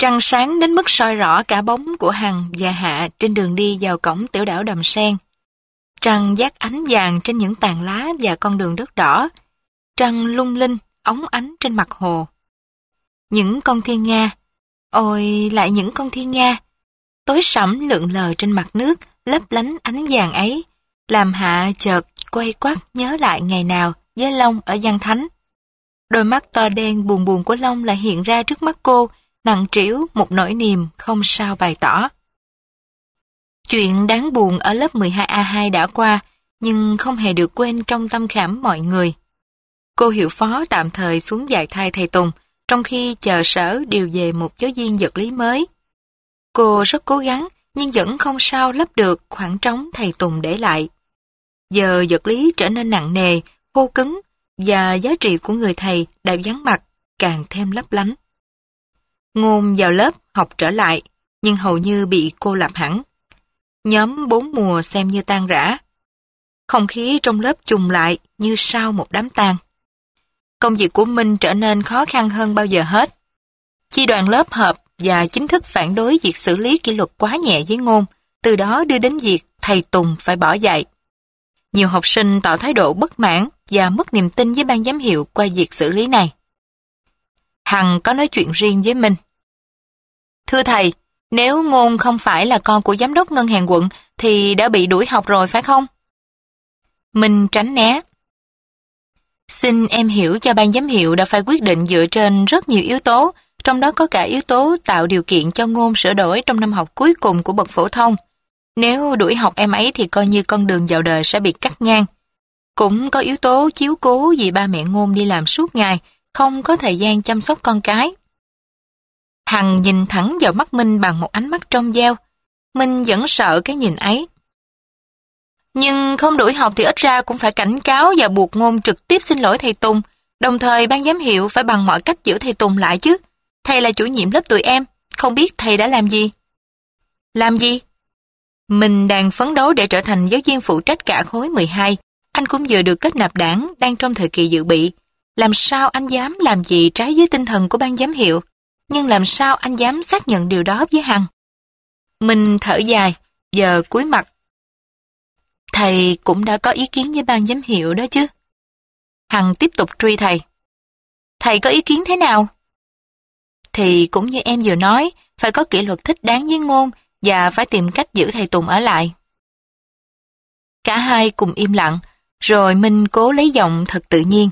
Trăng sáng đến mức soi rõ cả bóng của Hằng và Hạ trên đường đi vào cổng tiểu đảo Đầm Sen. Trăng vác ánh vàng trên những tàn lá và con đường đất đỏ. Trăng lung linh, óng ánh trên mặt hồ. Những con thiên nga, ôi lại những con thiên nga, tối sẫm lượn lờ trên mặt nước, lấp lánh ánh vàng ấy, làm Hạ chợt quay quắt nhớ lại ngày nào với Long ở Văn Thánh. Đôi mắt to đen buồn buồn của Long lại hiện ra trước mắt cô, nặng trĩu một nỗi niềm không sao bày tỏ. Chuyện đáng buồn ở lớp 12A2 đã qua, nhưng không hề được quên trong tâm khảm mọi người. Cô hiệu phó tạm thời xuống dạy thay thầy Tùng, trong khi chờ sở điều về một giáo viên vật lý mới. Cô rất cố gắng, nhưng vẫn không sao lấp được khoảng trống thầy Tùng để lại. Giờ vật lý trở nên nặng nề, khô cứng, và giá trị của người thầy đã vắng mặt, càng thêm lấp lánh. Ngôn vào lớp học trở lại, nhưng hầu như bị cô lập hẳn. Nhóm 4 mùa xem như tan rã. Không khí trong lớp trùng lại như sau một đám tang. Công việc của Minh trở nên khó khăn hơn bao giờ hết. Chi đoàn lớp họp và chính thức phản đối việc xử lý kỷ luật quá nhẹ với Ngôn, từ đó đưa đến việc thầy Tùng phải bỏ dạy. Nhiều học sinh tỏ thái độ bất mãn và mất niềm tin với ban giám hiệu qua việc xử lý này. Hằng có nói chuyện riêng với Minh. Thưa thầy, nếu Ngôn không phải là con của giám đốc ngân hàng quận thì đã bị đuổi học rồi phải không? Minh tránh né. Xin em hiểu cho ban giám hiệu đã phải quyết định dựa trên rất nhiều yếu tố, trong đó có cả yếu tố tạo điều kiện cho Ngôn sửa đổi trong năm học cuối cùng của bậc phổ thông. Nếu đuổi học em ấy thì coi như con đường vào đời sẽ bị cắt ngang. Cũng có yếu tố chiếu cố vì ba mẹ Ngôn đi làm suốt ngày, không có thời gian chăm sóc con cái. Hằng nhìn thẳng vào mắt Minh bằng một ánh mắt trong veo. Minh vẫn sợ cái nhìn ấy. Nhưng không đuổi học thì ít ra cũng phải cảnh cáo và buộc Ngôn trực tiếp xin lỗi thầy Tùng. Đồng thời ban giám hiệu phải bằng mọi cách giữ thầy Tùng lại chứ. Thầy là chủ nhiệm lớp tụi em, không biết thầy đã làm gì. Làm gì? Mình đang phấn đấu để trở thành giáo viên phụ trách cả khối 12. Anh cũng vừa được kết nạp đảng, đang trong thời kỳ dự bị. Làm sao anh dám làm gì trái với tinh thần của ban giám hiệu? Nhưng làm sao anh dám xác nhận điều đó với Hằng? Mình thở dài, giờ cúi mặt. Thầy cũng đã có ý kiến với ban giám hiệu đó chứ. Hằng tiếp tục truy thầy. Thầy có ý kiến thế nào? Thì cũng như em vừa nói, phải có kỷ luật thích đáng với Ngôn và phải tìm cách giữ thầy Tùng ở lại. Cả hai cùng im lặng, rồi Minh cố lấy giọng thật tự nhiên.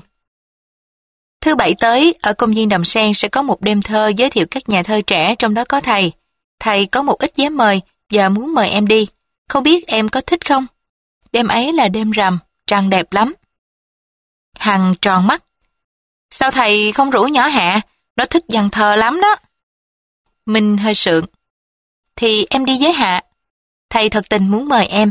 Thứ Bảy tới, ở công viên Đầm Sen sẽ có một đêm thơ giới thiệu các nhà thơ trẻ, trong đó có thầy. Thầy có một ít vé mời và muốn mời em đi. Không biết em có thích không? Đêm ấy là đêm rằm, trăng đẹp lắm. Hằng tròn mắt. Sao thầy không rủ nhỏ Hạ? Nó thích văn thơ lắm đó. Minh hơi sượng. Thì em đi với Hạ. Thầy thật tình muốn mời em.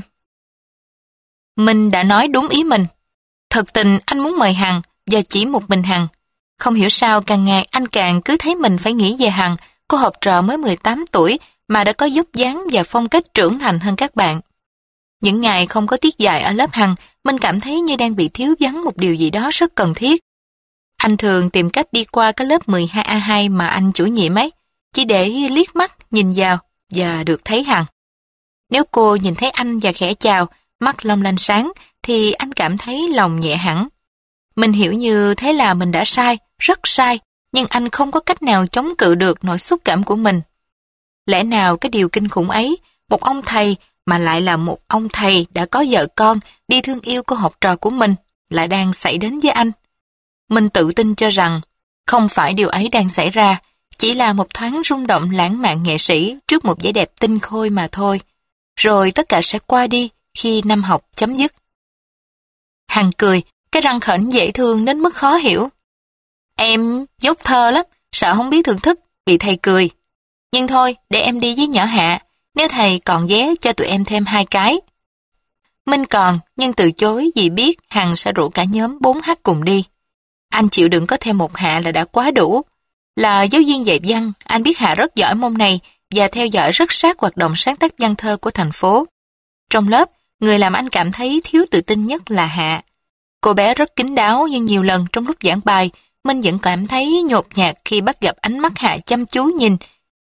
Minh đã nói đúng ý mình. Thật tình anh muốn mời Hằng và chỉ một mình Hằng. Không hiểu sao càng ngày anh càng cứ thấy mình phải nghĩ về Hằng, cô học trò mới 18 tuổi mà đã có vóc dáng và phong cách trưởng thành hơn các bạn. Những ngày không có tiết dạy ở lớp Hằng, Minh cảm thấy như đang bị thiếu vắng một điều gì đó rất cần thiết. Anh thường tìm cách đi qua cái lớp 12A2 mà anh chủ nhiệm ấy, chỉ để liếc mắt nhìn vào và được thấy Hằng. Nếu cô nhìn thấy anh và khẽ chào, mắt long lanh sáng, thì anh cảm thấy lòng nhẹ hẳn. Mình hiểu như thế là mình đã sai, rất sai, nhưng anh không có cách nào chống cự được nỗi xúc cảm của mình. Lẽ nào cái điều kinh khủng ấy, một ông thầy mà lại là một ông thầy đã có vợ con, đi thương yêu cô học trò của mình, lại đang xảy đến với anh? Mình tự tin cho rằng không phải điều ấy đang xảy ra, chỉ là một thoáng rung động lãng mạn nghệ sĩ trước một vẻ đẹp tinh khôi mà thôi. Rồi tất cả sẽ qua đi khi năm học chấm dứt. Hằng cười, cái răng khểnh dễ thương đến mức khó hiểu. Em dốt thơ lắm, sợ không biết thưởng thức, bị thầy cười. Nhưng thôi, để em đi với nhỏ Hạ, nếu thầy còn vé cho tụi em thêm 2 cái. Minh còn, nhưng từ chối vì biết Hằng sẽ rủ cả nhóm 4H cùng đi. Anh chịu đựng có thêm một Hạ là đã quá đủ. Là giáo viên dạy văn, anh biết Hạ rất giỏi môn này và theo dõi rất sát hoạt động sáng tác văn thơ của thành phố. Trong lớp, người làm anh cảm thấy thiếu tự tin nhất là Hạ. Cô bé rất kín đáo nhưng nhiều lần trong lúc giảng bài, Minh vẫn cảm thấy nhột nhạt khi bắt gặp ánh mắt Hạ chăm chú nhìn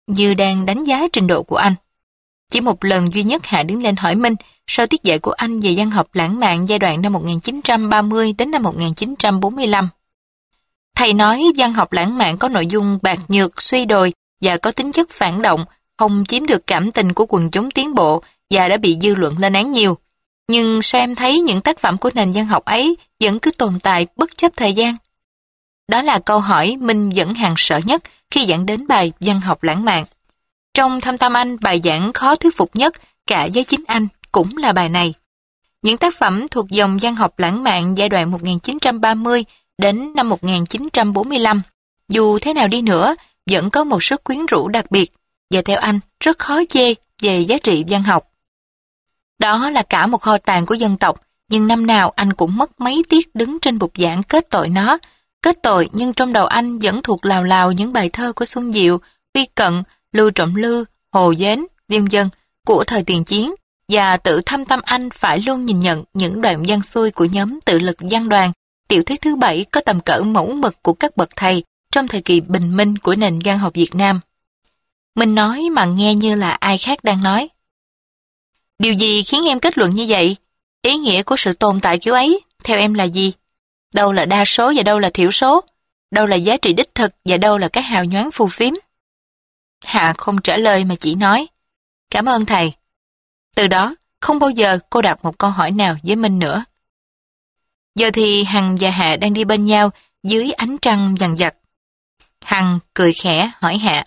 như đang đánh giá trình độ của anh. Chỉ một lần duy nhất Hạ đứng lên hỏi Minh sau tiết dạy của anh về văn học lãng mạn giai đoạn năm 1930 đến năm 1945. Thầy nói văn học lãng mạn có nội dung bạc nhược, suy đồi và có tính chất phản động, không chiếm được cảm tình của quần chúng tiến bộ và đã bị dư luận lên án nhiều. Nhưng sao em thấy những tác phẩm của nền văn học ấy vẫn cứ tồn tại bất chấp thời gian? Đó là câu hỏi Minh vẫn hàng sợ nhất khi giảng đến bài văn học lãng mạn. Trong Thâm Tâm Anh, bài giảng khó thuyết phục nhất cả với chính anh cũng là bài này. Những tác phẩm thuộc dòng văn học lãng mạn giai đoạn 1930 đến năm 1945, dù thế nào đi nữa, vẫn có một sức quyến rũ đặc biệt và theo anh rất khó chê về giá trị văn học. Đó là cả một kho tàng của dân tộc, nhưng năm nào anh cũng mất mấy tiết đứng trên bục giảng kết tội nó. Kết tội nhưng trong đầu anh vẫn thuộc lào lào những bài thơ của Xuân Diệu, Vi Cận, Lưu Trọng Lư, Hồ Dến, vân vân của thời tiền chiến, và tự Thâm Tâm Anh phải luôn nhìn nhận những đoạn văn xuôi của nhóm Tự Lực Văn Đoàn, tiểu thuyết thứ 7 có tầm cỡ mẫu mực của các bậc thầy trong thời kỳ bình minh của nền văn học Việt Nam. Mình nói mà nghe như là ai khác đang nói. Điều gì khiến em kết luận như vậy? Ý nghĩa của sự tồn tại kiểu ấy, theo em là gì? Đâu là đa số và đâu là thiểu số? Đâu là giá trị đích thực và đâu là cái hào nhoáng phù phiếm? Hạ không trả lời mà chỉ nói, cảm ơn thầy. Từ đó, không bao giờ cô đặt một câu hỏi nào với Minh nữa. Giờ thì Hằng và Hạ đang đi bên nhau dưới ánh trăng vằn vặt. Hằng cười khẽ hỏi Hạ.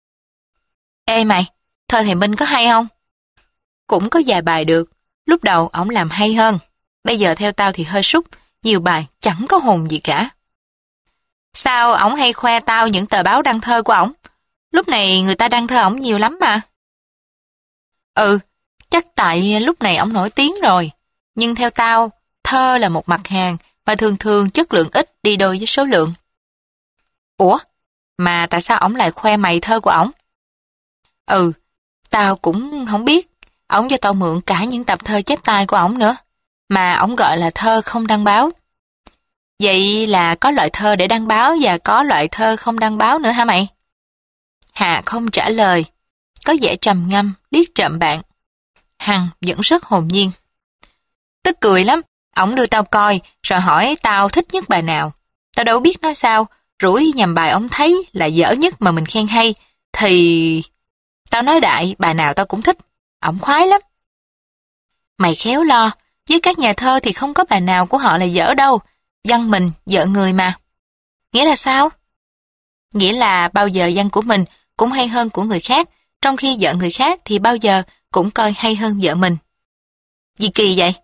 Ê mày, thơ thầy Minh có hay không? Cũng có vài bài được, lúc đầu ổng làm hay hơn. Bây giờ theo tao thì hơi súc, nhiều bài chẳng có hồn gì cả. Sao ổng hay khoe tao những tờ báo đăng thơ của ổng? Lúc này người ta đăng thơ ổng nhiều lắm mà. Ừ, chắc tại lúc này ổng nổi tiếng rồi. Nhưng theo tao, thơ là một mặt hàng mà thường thường chất lượng ít đi đôi với số lượng. Ủa, mà tại sao ổng lại khoe mày thơ của ổng? Ừ, tao cũng không biết. Ổng cho tao mượn cả những tập thơ chép tay của ổng nữa, mà ổng gọi là thơ không đăng báo. Vậy là có loại thơ để đăng báo và có loại thơ không đăng báo nữa hả mày? Hà không trả lời, có vẻ trầm ngâm, liếc trộm bạn. Hằng vẫn rất hồn nhiên. Tức cười lắm, ổng đưa tao coi, rồi hỏi tao thích nhất bài nào. Tao đâu biết nói sao, rủi nhằm bài ổng thấy là dở nhất mà mình khen hay, thì... Tao nói đại, bài nào tao cũng thích, ổng khoái lắm. Mày khéo lo, với các nhà thơ thì không có bài nào của họ là dở đâu, văn mình vợ người mà. Nghĩa là sao? Nghĩa là bao giờ văn của mình cũng hay hơn của người khác, trong khi vợ người khác thì bao giờ cũng coi hay hơn vợ mình. Gì kỳ vậy?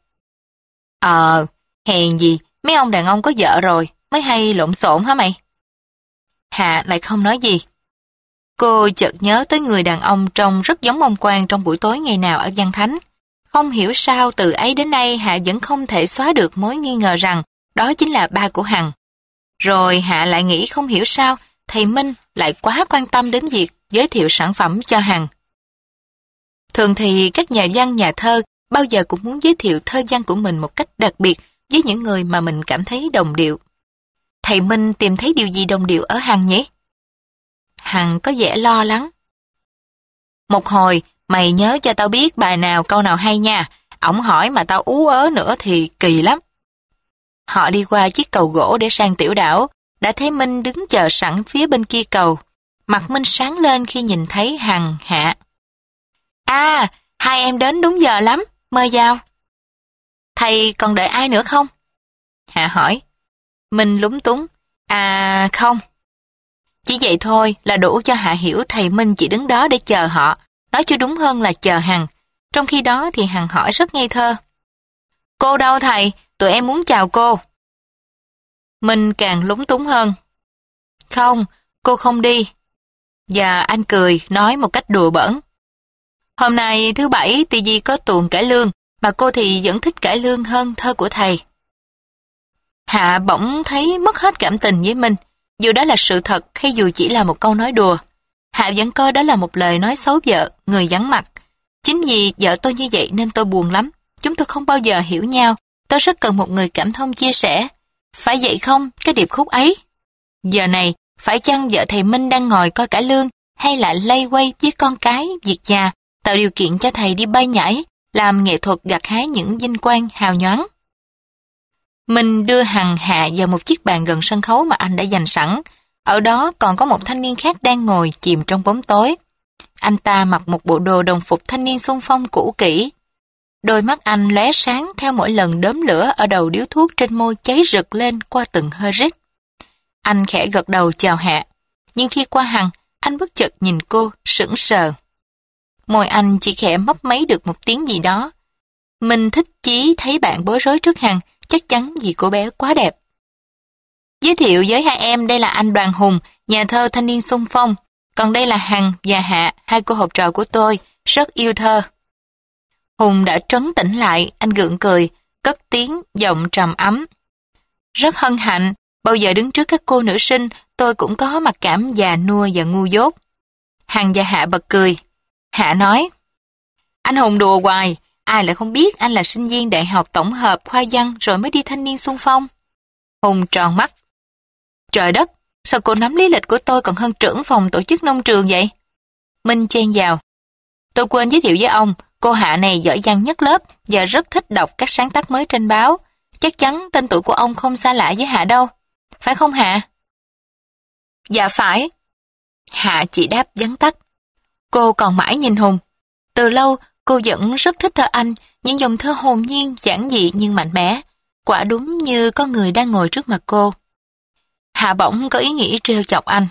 Hèn gì, mấy ông đàn ông có vợ rồi mới hay lộn xộn hả mày? Hạ lại không nói gì. Cô chợt nhớ tới người đàn ông trông rất giống ông Quang trong buổi tối ngày nào ở Văn Thánh. Không hiểu sao từ ấy đến nay Hạ vẫn không thể xóa được mối nghi ngờ rằng đó chính là ba của Hằng. Rồi Hạ lại nghĩ không hiểu sao thầy Minh lại quá quan tâm đến việc giới thiệu sản phẩm cho Hằng. Thường thì các nhà văn nhà thơ bao giờ cũng muốn giới thiệu thơ văn của mình một cách đặc biệt với những người mà mình cảm thấy đồng điệu. Thầy Minh tìm thấy điều gì đồng điệu ở Hằng nhỉ? Hằng có vẻ lo lắng. Một hồi, mày nhớ cho tao biết bài nào câu nào hay nha. Ổng hỏi mà tao ú ớ nữa thì kỳ lắm. Họ đi qua chiếc cầu gỗ để sang tiểu đảo, đã thấy Minh đứng chờ sẵn phía bên kia cầu. Mặt Minh sáng lên khi nhìn thấy Hằng, Hạ. À, hai em đến đúng giờ lắm, mời vào. Thầy còn đợi ai nữa không? Hạ hỏi. Minh lúng túng. À không. Chỉ vậy thôi là đủ cho Hạ hiểu thầy Minh chỉ đứng đó để chờ họ, nói chứ đúng hơn là chờ Hằng. Trong khi đó thì Hằng hỏi rất ngây thơ. Cô đâu thầy? Tụi em muốn chào cô. Minh càng lúng túng hơn. Không, cô không đi. Và anh cười, nói một cách đùa bỡn. Hôm nay thứ Bảy thì Di có tuồng cải lương, mà cô thì vẫn thích cải lương hơn thơ của thầy. Hạ bỗng thấy mất hết cảm tình với Minh, dù đó là sự thật hay dù chỉ là một câu nói đùa. Hạ vẫn coi đó là một lời nói xấu vợ, người vắng mặt. Chính vì vợ tôi như vậy nên tôi buồn lắm. Chúng tôi không bao giờ hiểu nhau. Tôi rất cần một người cảm thông chia sẻ. Phải vậy không, cái điệp khúc ấy? Giờ này, phải chăng vợ thầy Minh đang ngồi coi cải lương, hay là lay quay với con cái, việc nhà, tạo điều kiện cho thầy đi bay nhảy, làm nghệ thuật gặt hái những vinh quang hào nhoáng. Mình đưa Hằng Hạ vào một chiếc bàn gần sân khấu mà anh đã dành sẵn. Ở đó còn có một thanh niên khác đang ngồi chìm trong bóng tối. Anh ta mặc một bộ đồ đồng phục thanh niên xung phong cũ kỹ. Đôi mắt anh lóe sáng theo mỗi lần đốm lửa ở đầu điếu thuốc trên môi cháy rực lên qua từng hơi rít. Anh khẽ gật đầu chào Hạ, nhưng khi qua Hằng, anh bất chợt nhìn cô, sững sờ. Môi anh chỉ khẽ mấp máy được một tiếng gì đó. Mình thích chí thấy bạn bối rối trước Hằng, chắc chắn vì cô bé quá đẹp. Giới thiệu với hai em, đây là anh Đoàn Hùng, nhà thơ thanh niên xung phong. Còn đây là Hằng và Hạ, hai cô học trò của tôi, rất yêu thơ. Hùng đã trấn tĩnh lại, anh gượng cười, cất tiếng, giọng trầm ấm. Rất hân hạnh, bao giờ đứng trước các cô nữ sinh, tôi cũng có mặc cảm già nua và ngu dốt. Hằng và Hạ bật cười. Hạ nói, anh Hùng đùa hoài, ai lại không biết anh là sinh viên đại học tổng hợp khoa văn rồi mới đi thanh niên xung phong. Hùng tròn mắt. Trời đất, sao cô nắm lý lịch của tôi còn hơn trưởng phòng tổ chức nông trường vậy? Minh chen vào. Tôi quên giới thiệu với ông, cô Hạ này giỏi văn nhất lớp và rất thích đọc các sáng tác mới trên báo. Chắc chắn tên tuổi của ông không xa lạ với Hạ đâu. Phải không Hạ? Dạ phải. Hạ chỉ đáp vắn tắt. Cô còn mãi nhìn Hùng. Từ lâu, cô vẫn rất thích thơ Anh, những dòng thơ hồn nhiên, giản dị nhưng mạnh mẽ. Quả đúng như có người đang ngồi trước mặt cô. Hạ bỗng có ý nghĩ trêu chọc anh.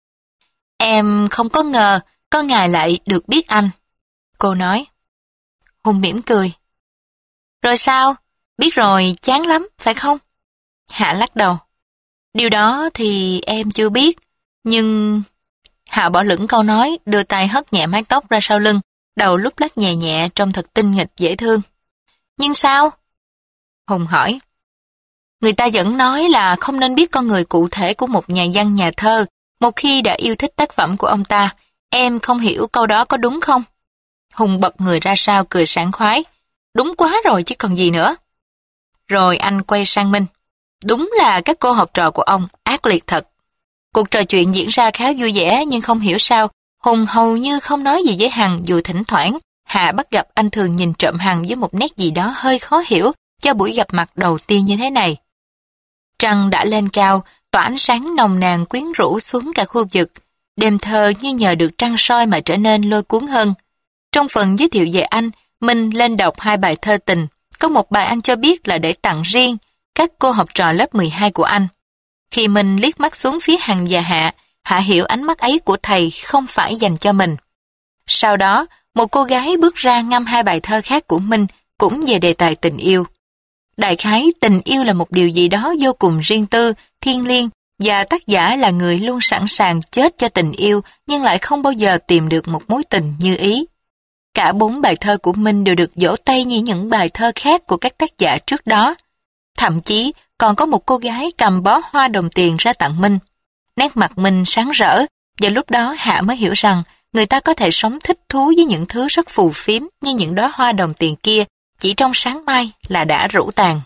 Em không có ngờ có ngày lại được biết anh. Cô nói. Hùng mỉm cười. Rồi sao? Biết rồi chán lắm, phải không? Hạ lắc đầu. Điều đó thì em chưa biết, nhưng... Hạ bỏ lửng câu nói, đưa tay hất nhẹ mái tóc ra sau lưng, đầu lúc lắc nhẹ nhẹ trông thật tinh nghịch dễ thương. Nhưng sao? Hùng hỏi. Người ta vẫn nói là không nên biết con người cụ thể của một nhà văn nhà thơ, một khi đã yêu thích tác phẩm của ông ta. Em không hiểu câu đó có đúng không? Hùng bật người ra sau cười sảng khoái. Đúng quá rồi chứ còn gì nữa. Rồi anh quay sang Minh. Đúng là các cô học trò của ông ác liệt thật. Cuộc trò chuyện diễn ra khá vui vẻ nhưng không hiểu sao Hùng hầu như không nói gì với Hằng, dù thỉnh thoảng Hạ bắt gặp anh thường nhìn trộm Hằng với một nét gì đó hơi khó hiểu cho buổi gặp mặt đầu tiên như thế này. Trăng đã lên cao, tỏa ánh sáng nồng nàn quyến rũ xuống cả khu vực. Đêm thơ như nhờ được trăng soi mà trở nên lôi cuốn hơn. Trong phần giới thiệu về anh, Minh lên đọc 2 bài thơ tình. Có một bài anh cho biết là để tặng riêng các cô học trò lớp 12 của anh. Khi Minh liếc mắt xuống phía Hằng và Hạ, Hạ hiểu ánh mắt ấy của thầy không phải dành cho mình. Sau đó, một cô gái bước ra ngâm 2 bài thơ khác của Minh, cũng về đề tài tình yêu. Đại khái, tình yêu là một điều gì đó vô cùng riêng tư, thiêng liêng, và tác giả là người luôn sẵn sàng chết cho tình yêu, nhưng lại không bao giờ tìm được một mối tình như ý. Cả 4 bài thơ của Minh đều được vỗ tay như những bài thơ khác của các tác giả trước đó. Thậm chí, còn có một cô gái cầm bó hoa đồng tiền ra tặng Minh. Nét mặt Minh sáng rỡ, và lúc đó Hạ mới hiểu rằng người ta có thể sống thích thú với những thứ rất phù phiếm như những đóa hoa đồng tiền kia, chỉ trong sáng mai là đã rũ tàn.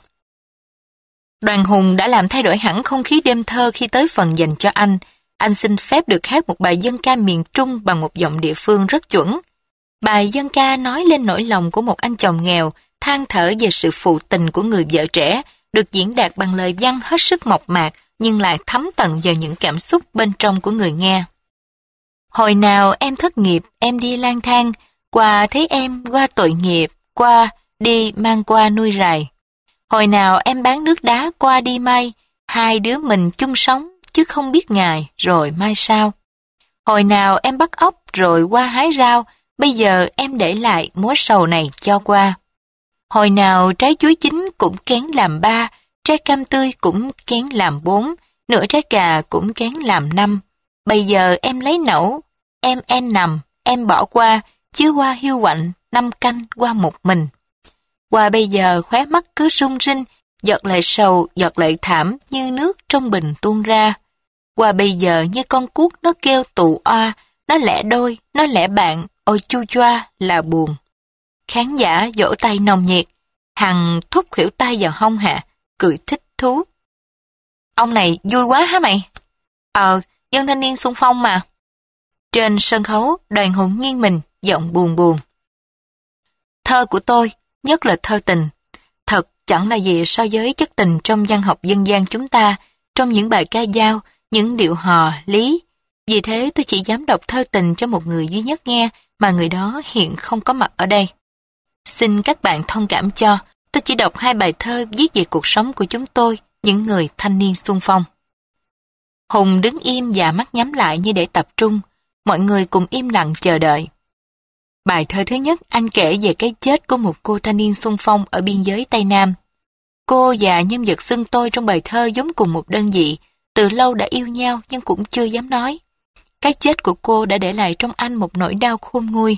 Đoàn Hùng đã làm thay đổi hẳn không khí đêm thơ khi tới phần dành cho anh. Anh xin phép được hát một bài dân ca miền Trung bằng một giọng địa phương rất chuẩn. Bài dân ca nói lên nỗi lòng của một anh chồng nghèo, than thở về sự phụ tình của người vợ trẻ, được diễn đạt bằng lời văn hết sức mộc mạc, nhưng lại thấm tận vào những cảm xúc bên trong của người nghe. Hồi nào em thất nghiệp, em đi lang thang, qua thấy em qua tội nghiệp, qua đi mang qua nuôi rài. Hồi nào em bán nước đá qua đi may, hai đứa mình chung sống, chứ không biết ngày rồi mai sau. Hồi nào em bắt ốc rồi qua hái rau, bây giờ em để lại mối sầu này cho qua. Hồi nào trái chuối chín cũng kén làm 3, trái cam tươi cũng kén làm 4, nửa trái cà cũng kén làm 5. Bây giờ em lấy nẫu, em nằm, em bỏ qua, chứ qua hiu quạnh, 5 canh qua một mình. Qua bây giờ khóe mắt cứ rung rinh, giọt lệ sầu, giọt lệ thảm như nước trong bình tuôn ra. Qua bây giờ như con cuốc nó kêu tù oa, nó lẻ đôi, nó lẻ bạn, ôi chu choa là buồn. Khán giả vỗ tay nồng nhiệt, Hằng thúc khuỷu tay vào hông Hạ, cười thích thú. Ông này vui quá hả mày? Dân thanh niên xung phong mà. Trên sân khấu, Đoàn Hùng nghiêng mình, giọng buồn buồn. Thơ của tôi, nhất là thơ tình, thật chẳng là gì so với chất tình trong văn học dân gian chúng ta, trong những bài ca dao, những điệu hò, lý. Vì thế tôi chỉ dám đọc thơ tình cho một người duy nhất nghe, mà người đó hiện không có mặt ở đây. Xin các bạn thông cảm cho, tôi chỉ đọc 2 bài thơ viết về cuộc sống của chúng tôi, những người thanh niên xung phong. Hùng đứng im và mắt nhắm lại như để tập trung, mọi người cùng im lặng chờ đợi. Bài thơ thứ nhất, anh kể về cái chết của một cô thanh niên xung phong ở biên giới Tây Nam. Cô và nhân vật xưng tôi trong bài thơ giống cùng một đơn vị, từ lâu đã yêu nhau nhưng cũng chưa dám nói. Cái chết của cô đã để lại trong anh một nỗi đau khôn nguôi.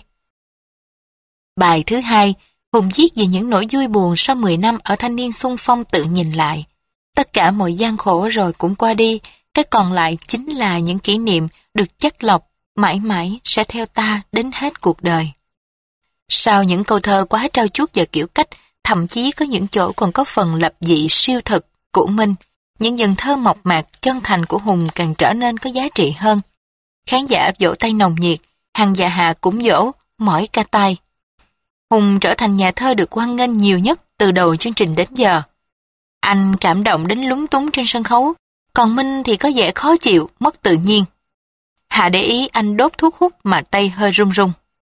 Bài thứ hai, Hùng viết về những nỗi vui buồn sau 10 năm ở thanh niên xung phong tự nhìn lại. Tất cả mọi gian khổ rồi cũng qua đi, cái còn lại chính là những kỷ niệm được chắt lọc, mãi mãi sẽ theo ta đến hết cuộc đời. Sau những câu thơ quá trau chuốt và kiểu cách, thậm chí có những chỗ còn có phần lập dị siêu thực của Minh, những dần thơ mộc mạc chân thành của Hùng càng trở nên có giá trị hơn. Khán giả vỗ tay nồng nhiệt, Hằng và Hà cũng vỗ, mỏi ca tay. Hùng trở thành nhà thơ được hoan nghênh nhiều nhất từ đầu chương trình đến giờ. Anh cảm động đến lúng túng trên sân khấu, còn Minh thì có vẻ khó chịu, mất tự nhiên. Hà để ý anh đốt thuốc hút mà tay hơi run run.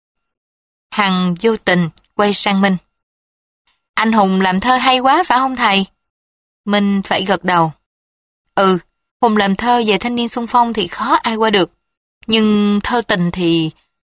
Hằng vô tình quay sang Minh. Anh Hùng làm thơ hay quá phải không thầy? Minh phải gật đầu. Ừ, Hùng làm thơ về thanh niên xung phong thì khó ai qua được. Nhưng thơ tình thì...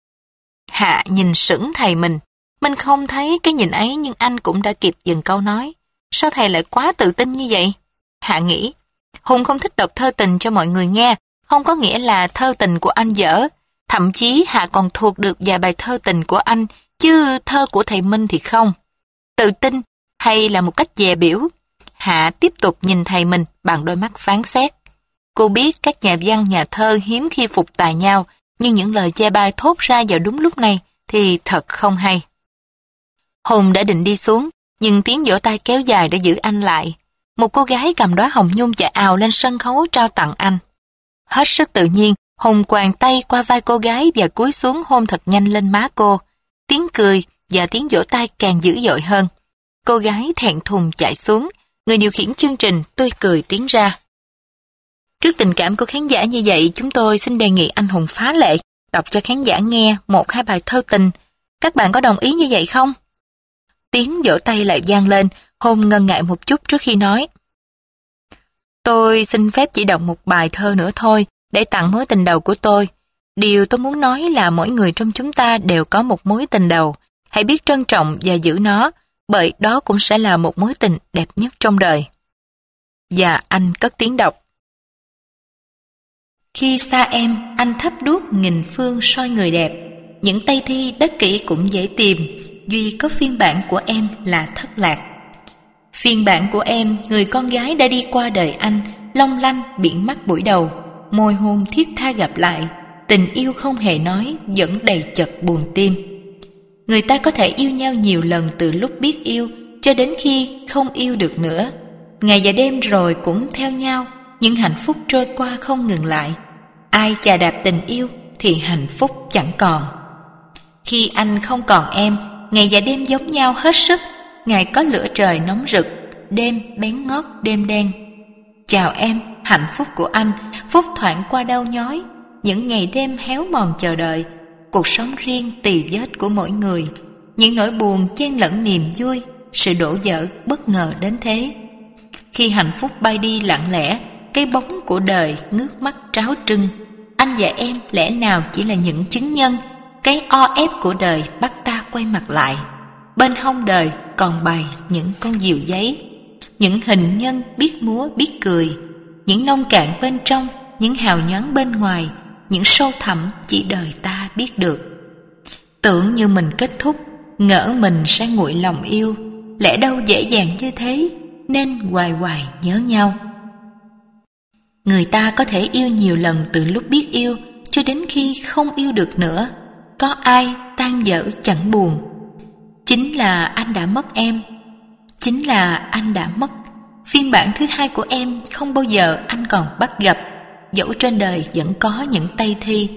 Hạ nhìn sững thầy mình. Minh không thấy cái nhìn ấy nhưng anh cũng đã kịp dừng câu nói. Sao thầy lại quá tự tin như vậy? Hạ nghĩ, Hùng không thích đọc thơ tình cho mọi người nghe, không có nghĩa là thơ tình của anh dở. Thậm chí Hạ còn thuộc được vài bài thơ tình của anh, chứ thơ của thầy Minh thì không. Tự tin hay là một cách dè biểu? Hạ tiếp tục nhìn thầy mình bằng đôi mắt phán xét. Cô biết các nhà văn nhà thơ hiếm khi phục tài nhau, nhưng những lời chê bai thốt ra vào đúng lúc này thì thật không hay. Hùng đã định đi xuống, nhưng tiếng vỗ tay kéo dài đã giữ anh lại. Một cô gái cầm đóa hồng nhung chạy ào lên sân khấu trao tặng anh. Hết sức tự nhiên, Hùng quàng tay qua vai cô gái và cúi xuống hôn thật nhanh lên má cô. Tiếng cười và tiếng vỗ tay càng dữ dội hơn. Cô gái thẹn thùng chạy xuống, người điều khiển chương trình tươi cười tiến ra. Trước tình cảm của khán giả như vậy, chúng tôi xin đề nghị anh Hùng phá lệ, đọc cho khán giả nghe 1-2 bài thơ tình. Các bạn có đồng ý như vậy không? Tiếng vỗ tay lại vang lên, Hùng ngần ngại một chút trước khi nói. Tôi xin phép chỉ đọc một bài thơ nữa thôi, để tặng mối tình đầu của tôi. Điều tôi muốn nói là mỗi người trong chúng ta đều có một mối tình đầu. Hãy biết trân trọng và giữ nó, bởi đó cũng sẽ là một mối tình đẹp nhất trong đời. Và anh cất tiếng đọc. Khi xa em, anh thắp đuốc nghìn phương soi người đẹp. Những tay thi đất kỹ cũng dễ tìm, duy có phiên bản của em là thất lạc. Phiên bản của em, người con gái đã đi qua đời anh, long lanh biển mắt buổi đầu, môi hôn thiết tha gặp lại, tình yêu không hề nói, vẫn đầy chật buồn tim. Người ta có thể yêu nhau nhiều lần từ lúc biết yêu, cho đến khi không yêu được nữa. Ngày và đêm rồi cũng theo nhau, những hạnh phúc trôi qua không ngừng lại. Ai chà đạp tình yêu thì hạnh phúc chẳng còn. Khi anh không còn em, ngày và đêm giống nhau hết sức. Ngày có lửa trời nóng rực, đêm bén ngót đêm đen. Chào em, hạnh phúc của anh, phút thoảng qua đau nhói. Những ngày đêm héo mòn chờ đợi, cuộc sống riêng tì vết của mỗi người. Những nỗi buồn chen lẫn niềm vui, sự đổ vỡ bất ngờ đến thế. Khi hạnh phúc bay đi lặng lẽ, cái bóng của đời ngước mắt tráo trưng. Anh và em lẽ nào chỉ là những chứng nhân. Cái o ép của đời bắt ta quay mặt lại. Bên hông đời còn bày những con diều giấy, những hình nhân biết múa biết cười, những nông cạn bên trong, những hào nhoáng bên ngoài, những sâu thẳm chỉ đời ta biết được. Tưởng như mình kết thúc, ngỡ mình sẽ nguội lòng yêu, lẽ đâu dễ dàng như thế, nên hoài hoài nhớ nhau. Người ta có thể yêu nhiều lần từ lúc biết yêu cho đến khi không yêu được nữa. Có ai tan vỡ chẳng buồn. Chính là anh đã mất em. Chính là anh đã mất. Phiên bản thứ hai của em không bao giờ anh còn bắt gặp. Dẫu trên đời vẫn có những tay thi.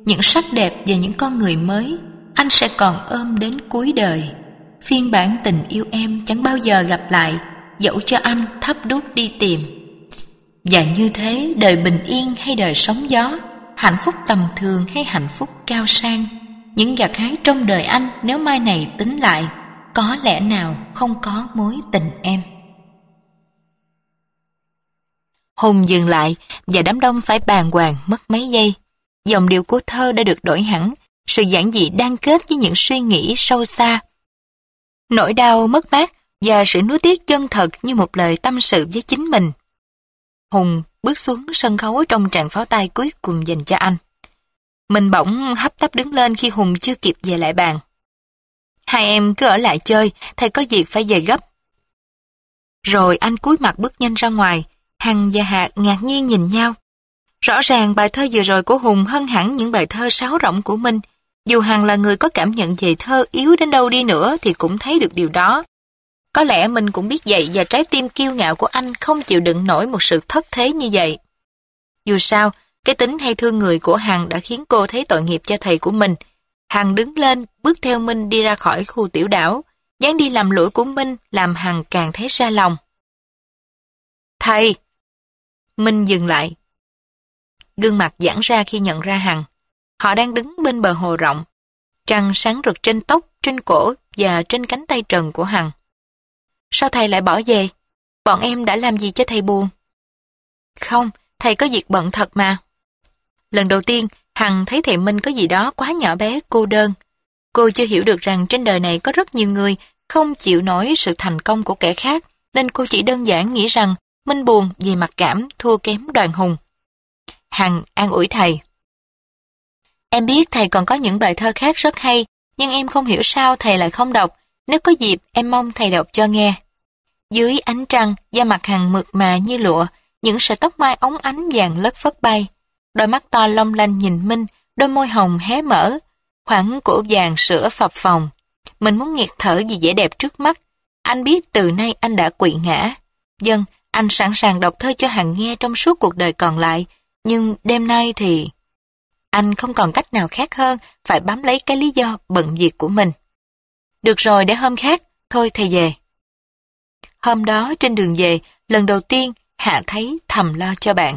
những sắc đẹp và những con người mới, anh sẽ còn ôm đến cuối đời. Phiên bản tình yêu em chẳng bao giờ gặp lại, dẫu cho anh thắp đuốc đi tìm. Và như thế, đời bình yên hay đời sóng gió, hạnh phúc tầm thường hay hạnh phúc cao sang, những gặt hái trong đời anh nếu mai này tính lại, có lẽ nào không có mối tình em. Hùng dừng lại và đám đông phải bàng hoàng mất mấy giây. Dòng điệu của thơ đã được đổi hẳn, sự giản dị đan kết với những suy nghĩ sâu xa. Nỗi đau mất mát và sự nuối tiếc chân thật như một lời tâm sự với chính mình. Hùng bước xuống sân khấu trong tràng pháo tay cuối cùng dành cho anh. Mình bỗng hấp tấp đứng lên khi Hùng chưa kịp về lại bàn. Hai em cứ ở lại chơi, thầy có việc phải về gấp. Rồi anh cúi mặt bước nhanh ra ngoài, Hằng và Hạ ngạc nhiên nhìn nhau. Rõ ràng bài thơ vừa rồi của Hùng hơn hẳn những bài thơ sáo rỗng của Minh. Dù Hằng là người có cảm nhận về thơ yếu đến đâu đi nữa thì cũng thấy được điều đó. Có lẽ mình cũng biết vậy và trái tim kiêu ngạo của anh không chịu đựng nổi một sự thất thế như vậy. Dù sao, cái tính hay thương người của Hằng đã khiến cô thấy tội nghiệp cho thầy của mình. Hằng đứng lên, bước theo Minh đi ra khỏi khu tiểu đảo. Dáng đi làm lũi của Minh làm Hằng càng thấy sa lòng. Thầy! Minh dừng lại. Gương mặt giãn ra khi nhận ra Hằng. Họ đang đứng bên bờ hồ rộng. Trăng sáng rực trên tóc, trên cổ và trên cánh tay trần của Hằng. Sao thầy lại bỏ về? Bọn em đã làm gì cho thầy buồn? Không, thầy có việc bận thật mà. Lần đầu tiên, Hằng thấy thầy Minh có gì đó quá nhỏ bé, cô đơn. Cô chưa hiểu được rằng trên đời này có rất nhiều người không chịu nổi sự thành công của kẻ khác, nên cô chỉ đơn giản nghĩ rằng Minh buồn vì mặc cảm thua kém Đoàn Hùng. Hằng an ủi thầy. Em biết thầy còn có những bài thơ khác rất hay, nhưng em không hiểu sao thầy lại không đọc. Nếu có dịp, em mong thầy đọc cho nghe. Dưới ánh trăng, da mặt Hằng mượt mà như lụa, những sợi tóc mai óng ánh vàng lất phất bay. Đôi mắt to long lanh nhìn Minh, đôi môi hồng hé mở, khoảng cổ vàng sữa phập phồng. Mình muốn nghẹt thở vì vẻ đẹp trước mắt. Anh biết từ nay anh đã quỵ ngã. Vâng, anh sẵn sàng đọc thơ cho Hằng nghe trong suốt cuộc đời còn lại, nhưng đêm nay thì... Anh không còn cách nào khác hơn phải bám lấy cái lý do bận việc của mình. Được rồi, để hôm khác, thôi thầy về. Hôm đó trên đường về, lần đầu tiên Hạ thấy thầm lo cho bạn.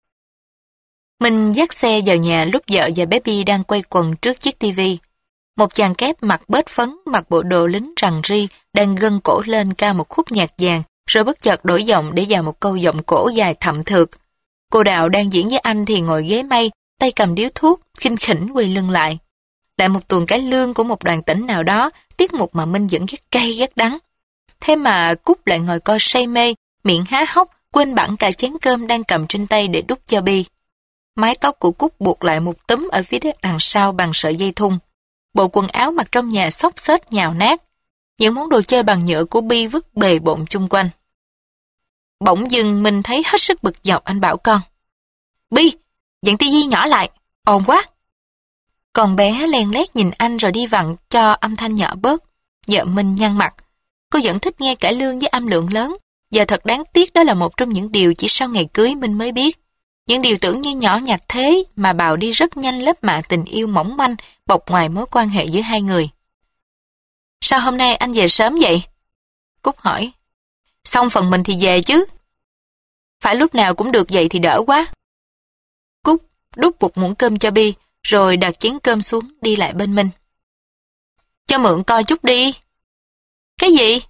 Mình dắt xe vào nhà lúc vợ và baby đang quay quần trước chiếc tivi. Một chàng kép mặc bết phấn, mặc bộ đồ lính rằn ri, đang gân cổ lên ca một khúc nhạc vàng, rồi bất chợt đổi giọng để vào một câu giọng cổ dài thậm thượt. Cô Đào đang diễn với anh thì ngồi ghế mây, tay cầm điếu thuốc, khinh khỉnh quay lưng lại. Lại một tuần cải lương của một đoàn tỉnh nào đó, tiết mục mà Minh vẫn ghét cay ghét đắng. Thế mà Cúc lại ngồi coi say mê, miệng há hốc, quên bẵng cả chén cơm đang cầm trên tay để đút cho Bi. Mái tóc của Cúc buộc lại một túm ở phía đằng sau bằng sợi dây thun. Bộ quần áo mặc trong nhà xốc xếch nhào nát. Những món đồ chơi bằng nhựa của Bi vứt bề bộn chung quanh. Bỗng dưng mình thấy hết sức bực dọc, anh bảo con. Bi, dặn tivi nhỏ lại, ồn quá. Con bé len lét nhìn anh rồi đi vặn cho âm thanh nhỏ bớt. Vợ Minh nhăn mặt. Cô vẫn thích nghe cải lương với âm lượng lớn. Và thật đáng tiếc đó là một trong những điều chỉ sau ngày cưới Minh mới biết. Những điều tưởng như nhỏ nhặt thế mà bào đi rất nhanh lớp mạ tình yêu mỏng manh bọc ngoài mối quan hệ giữa hai người. Sao hôm nay anh về sớm vậy? Cúc hỏi. Xong phần mình thì về chứ. Phải lúc nào cũng được vậy thì đỡ quá. Cúc đút một muỗng cơm cho Bi, rồi đặt chén cơm xuống đi lại bên Minh. Cho mượn coi chút đi. Cái gì?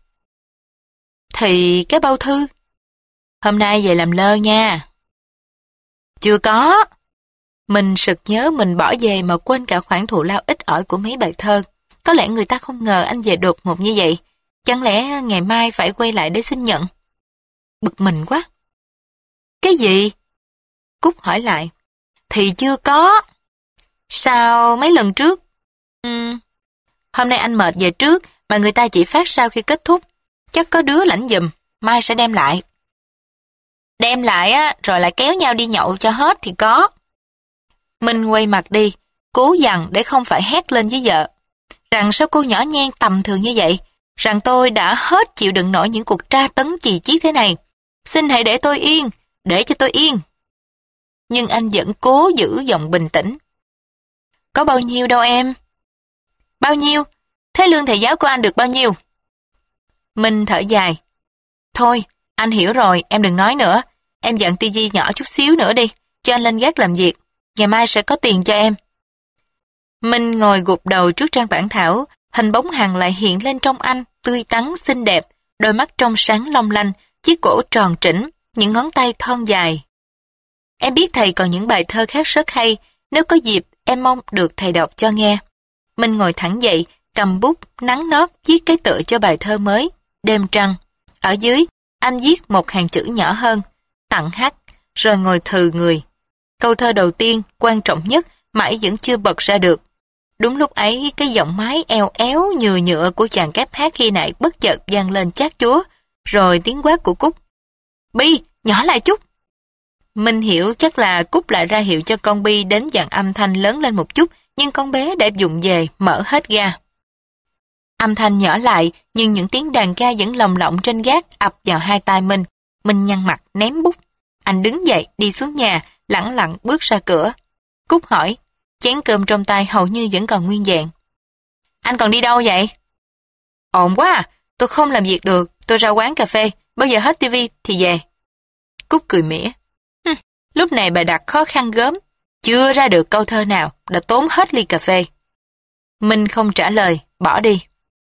Thì cái bao thư. Hôm nay về làm lơ nha. Chưa có. Mình sực nhớ mình bỏ về mà quên cả khoản thù lao ít ỏi của mấy bài thơ. Có lẽ người ta không ngờ anh về đột ngột như vậy. Chẳng lẽ ngày mai phải quay lại để xin nhận? Bực mình quá. Cái gì? Cúc hỏi lại. Thì chưa có. Sao mấy lần trước? Hôm nay anh mệt về trước mà người ta chỉ phát sau khi kết thúc. Chắc có đứa lãnh giùm, mai sẽ đem lại. Đem lại á, rồi lại kéo nhau đi nhậu cho hết thì có. Minh quay mặt đi, cố dằn để không phải hét lên với vợ. Rằng sao cô nhỏ nhen tầm thường như vậy? Rằng tôi đã hết chịu đựng nổi những cuộc tra tấn chì chiết thế này. Xin hãy để tôi yên, để cho tôi yên. Nhưng anh vẫn cố giữ giọng bình tĩnh. có bao nhiêu đâu em. Bao nhiêu? Thế lương thầy giáo của anh được bao nhiêu? Minh thở dài. Thôi, anh hiểu rồi, em đừng nói nữa. Em dặn tivi nhỏ chút xíu nữa đi, cho anh lên gác làm việc. Ngày mai sẽ có tiền cho em. Minh ngồi gục đầu trước trang bản thảo, hình bóng Hằng lại hiện lên trong anh, tươi tắn xinh đẹp, đôi mắt trong sáng long lanh, chiếc cổ tròn trĩnh, những ngón tay thon dài. Em biết thầy còn những bài thơ khác rất hay, nếu có dịp em mong được thầy đọc cho nghe. Minh ngồi thẳng dậy, cầm bút, nắn nót viết cái tựa cho bài thơ mới, Đêm Trăng. Ở dưới, anh viết một hàng chữ nhỏ hơn, Tặng H, rồi ngồi thừ người. Câu thơ đầu tiên, quan trọng nhất, mãi vẫn chưa bật ra được. Đúng lúc ấy, cái giọng máy eo éo nhừa nhựa của chàng kép hát khi nãy bất chợt vang lên chát chúa, rồi tiếng quát của Cúc. Bi, nhỏ lại chút. Minh hiểu chắc là Cúc lại ra hiệu cho con Bi đến dặn âm thanh lớn lên một chút, nhưng con bé đã dùng về, mở hết ga. Âm thanh nhỏ lại, nhưng những tiếng đàn ca vẫn lồng lộng trên gác ập vào hai tai Minh. Minh nhăn mặt, ném bút. Anh đứng dậy, đi xuống nhà, lẳng lặng bước ra cửa. Cúc hỏi, chén cơm trong tay hầu như vẫn còn nguyên vẹn. Anh còn đi đâu vậy? Ồn quá à, tôi không làm việc được, tôi ra quán cà phê, bao giờ hết tivi thì về. Cúc cười mỉa. Lúc này bà đặt khó khăn gớm, chưa ra được câu thơ nào, đã tốn hết ly cà phê. Minh không trả lời, bỏ đi.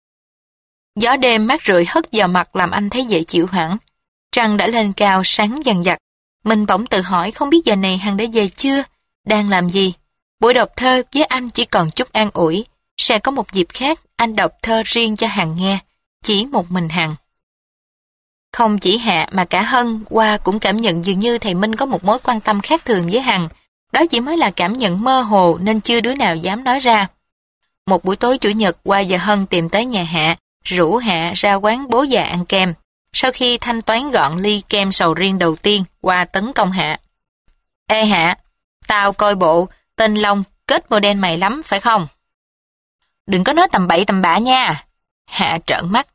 Gió đêm mát rượi hất vào mặt làm anh thấy dễ chịu hẳn. Trăng đã lên cao sáng dằn dặt. Minh bỗng tự hỏi không biết giờ này Hằng đã về chưa, đang làm gì. Buổi đọc thơ với anh chỉ còn chút an ủi. Sẽ có một dịp khác anh đọc thơ riêng cho Hằng nghe, chỉ một mình Hằng. Không chỉ Hạ mà cả Hân, Hoa cũng cảm nhận dường như thầy Minh có một mối quan tâm khác thường với Hằng. Đó chỉ mới là cảm nhận mơ hồ nên chưa đứa nào dám nói ra. Một buổi tối chủ nhật, Hoa và Hân tìm tới nhà Hạ, rủ Hạ ra quán bố già ăn kem. Sau khi thanh toán gọn ly kem sầu riêng đầu tiên, Hoa tấn công Hạ. Ê Hạ, tao coi bộ, tên Long kết model mày lắm, phải không? Đừng có nói tầm bậy tầm bạ nha. Hạ trợn mắt.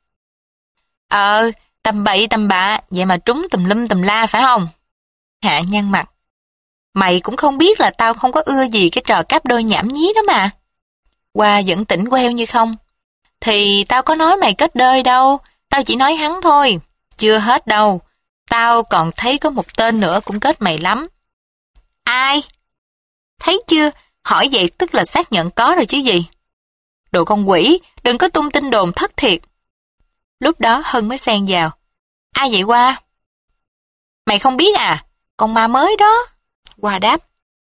Tầm bậy tầm bạ, vậy mà trúng tùm lum tùm la phải không? Hạ nhăn mặt. Mày cũng không biết là tao không có ưa gì cái trò cáp đôi nhảm nhí đó mà. Hoa vẫn tỉnh queo như không. Thì tao có nói mày kết đôi đâu, tao chỉ nói hắn thôi. Chưa hết đâu, tao còn thấy có một tên nữa cũng kết mày lắm. Ai? Thấy chưa, hỏi vậy tức là xác nhận có rồi chứ gì. Đồ con quỷ, đừng có tung tin đồn thất thiệt. Lúc đó Hân mới xen vào. Ai vậy Hoa? Mày không biết à, con ma mới đó. Hoa đáp.